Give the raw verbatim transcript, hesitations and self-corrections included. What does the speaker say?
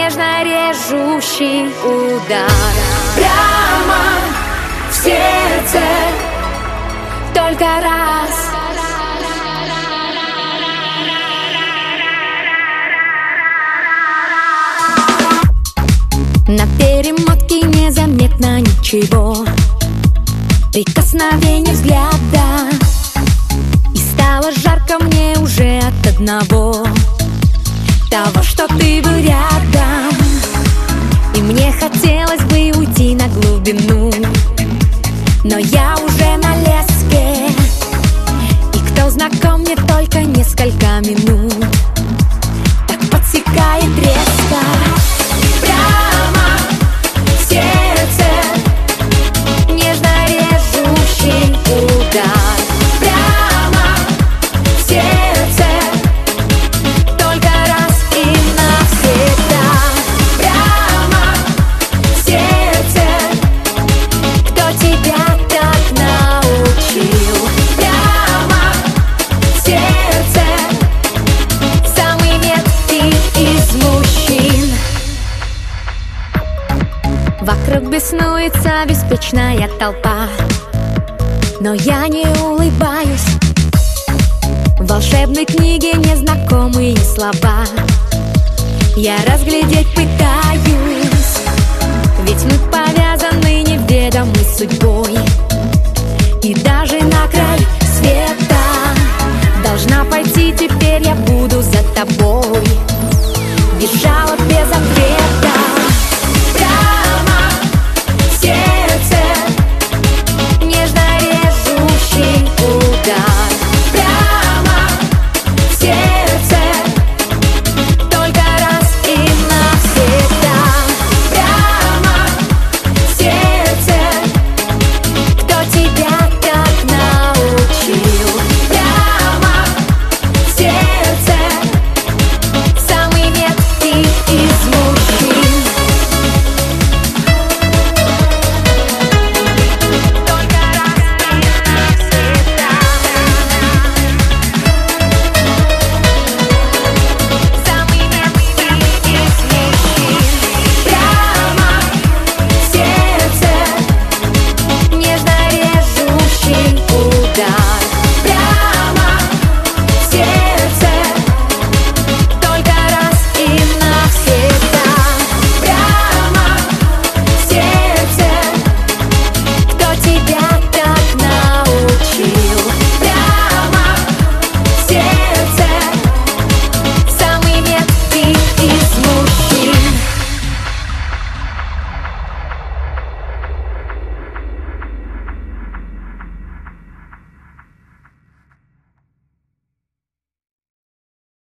нежно режущий удар прямо в сердце, только раз. На перемотке незаметно ничего, прикосновение взгляда, и стало жарко мне уже от одного того, что ты был рядом. И мне хотелось бы уйти на глубину, но я уже на леске, и кто знаком мне только несколько минут, так подсекает резко. прямо в сердце, Нежно режущий удар прямо в сердце, только раз и навсегда. прямо в сердце, Кто тебя так научил? прямо в сердце, Самый меткий из мужчин. Вокруг беснуется беспечная толпа, но я не улыбаюсь. В волшебной книге незнакомые слова я разглядеть пытаюсь, ведь мы повязаны неведомой судьбой.